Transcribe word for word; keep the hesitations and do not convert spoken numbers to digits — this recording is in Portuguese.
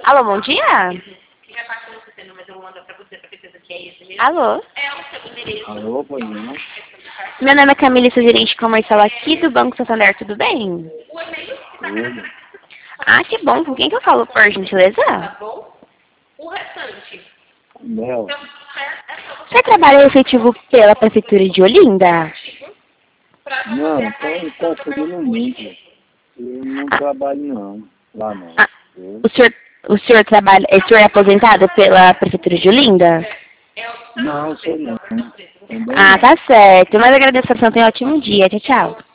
Alô, bom dia? Alô? Alô, Boninho. Meu nome é Camila, sou gerente comercial aqui do Banco Santander, tudo bem? Tudo. Ah, que bom. Com quem que eu falo, por gentileza? Mel. Você trabalha efetivo pela Prefeitura de Olinda? Não, estou confundindo muito. Eu não Ah, trabalho não. Lá não. ah, Eu? o senhor, o senhor trabalha, o senhor é aposentado pela Prefeitura de Olinda? Não, sou não. Também Ah, não. tá certo. Mas agradeço a atenção, tenha um ótimo dia. Tchau, tchau.